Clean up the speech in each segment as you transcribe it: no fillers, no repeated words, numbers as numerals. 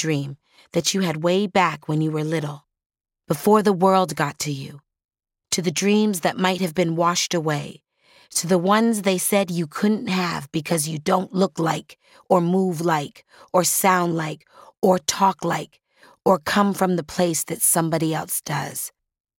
dream that you had way back when you were little, before the world got to you, to the dreams that might have been washed away, to the ones they said you couldn't have because you don't look like, or move like, or sound like, or talk like, or come from the place that somebody else does.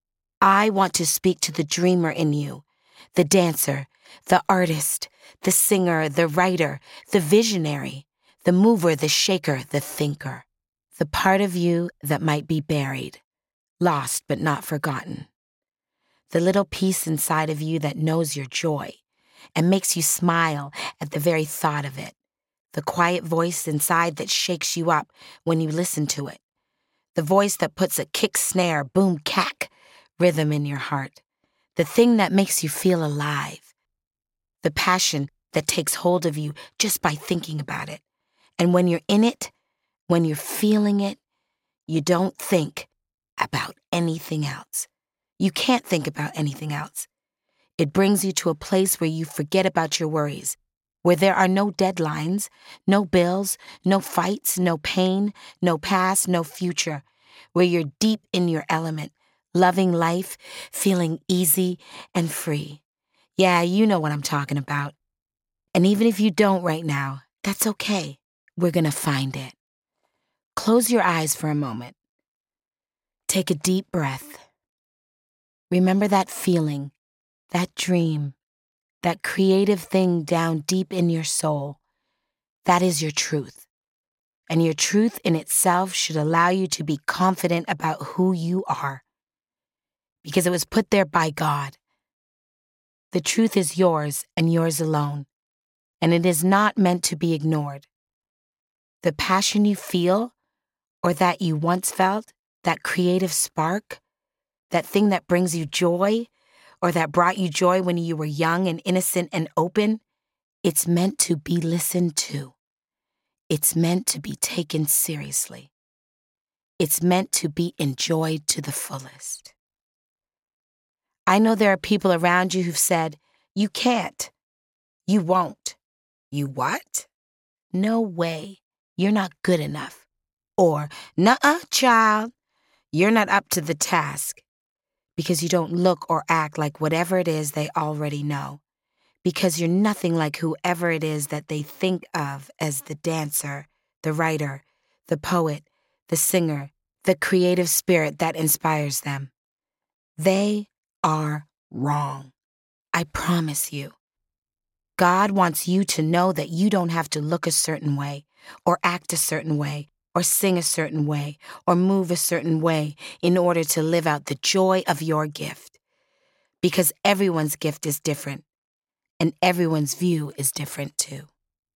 I want to speak to the dreamer in you, the dancer, the artist, the singer, the writer, the visionary, the mover, the shaker, the thinker, the part of you that might be buried, lost but not forgotten. The little piece inside of you that knows your joy and makes you smile at the very thought of it. The quiet voice inside that shakes you up when you listen to it. The voice that puts a kick snare, boom, cack, rhythm in your heart. The thing that makes you feel alive. The passion that takes hold of you just by thinking about it. And when you're in it, when you're feeling it, you don't think about anything else. You can't think about anything else. It brings you to a place where you forget about your worries, where there are no deadlines, no bills, no fights, no pain, no past, no future, where you're deep in your element, loving life, feeling easy and free. Yeah, you know what I'm talking about. And even if you don't right now, that's okay. We're gonna find it. Close your eyes for a moment. Take a deep breath. Remember that feeling, that dream, that creative thing down deep in your soul. That is your truth. And your truth in itself should allow you to be confident about who you are. Because it was put there by God. The truth is yours and yours alone. And it is not meant to be ignored. The passion you feel, or that you once felt, that creative spark, that thing that brings you joy, or that brought you joy when you were young and innocent and open, it's meant to be listened to. It's meant to be taken seriously. It's meant to be enjoyed to the fullest. I know there are people around you who've said, you can't, you won't, you what? No way, you're not good enough. Or, nuh-uh, child, you're not up to the task. Because you don't look or act like whatever it is they already know. Because you're nothing like whoever it is that they think of as the dancer, the writer, the poet, the singer, the creative spirit that inspires them. They are wrong. I promise you. God wants you to know that you don't have to look a certain way, or act a certain way, or sing a certain way, or move a certain way in order to live out the joy of your gift. Because everyone's gift is different, and everyone's view is different too.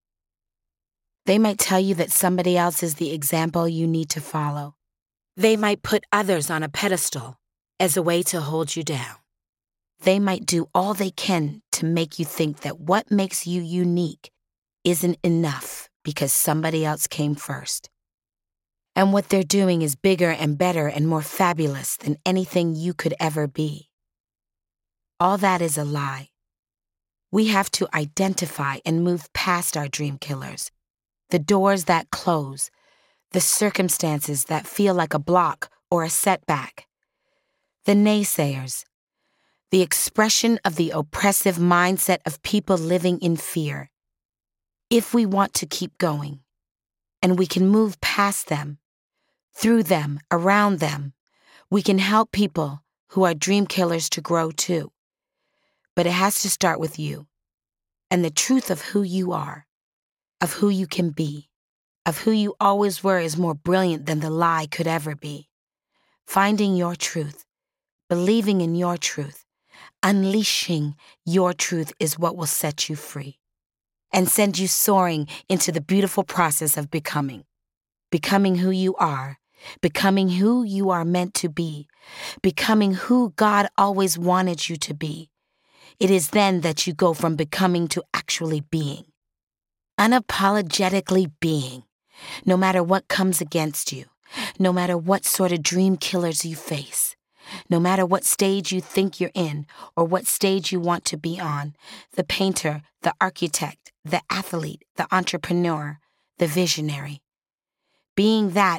They might tell you that somebody else is the example you need to follow. They might put others on a pedestal as a way to hold you down. They might do all they can to make you think that what makes you unique isn't enough because somebody else came first. And what they're doing is bigger and better and more fabulous than anything you could ever be. All that is a lie. We have to identify and move past our dream killers, the doors that close, the circumstances that feel like a block or a setback, the naysayers, the expression of the oppressive mindset of people living in fear. If we want to keep going, and we can move past them, through them, around them, we can help people who are dream killers to grow too. But it has to start with you and the truth of who you are, of who you can be, of who you always were is more brilliant than the lie could ever be. Finding your truth, believing in your truth, unleashing your truth is what will set you free and send you soaring into the beautiful process of becoming who you are, becoming who you are meant to be, becoming who God always wanted you to be. It is then that you go from becoming to actually being. Unapologetically being, no matter what comes against you, no matter what sort of dream killers you face, no matter what stage you think you're in or what stage you want to be on, the painter, the architect, the athlete, the entrepreneur, the visionary. Being that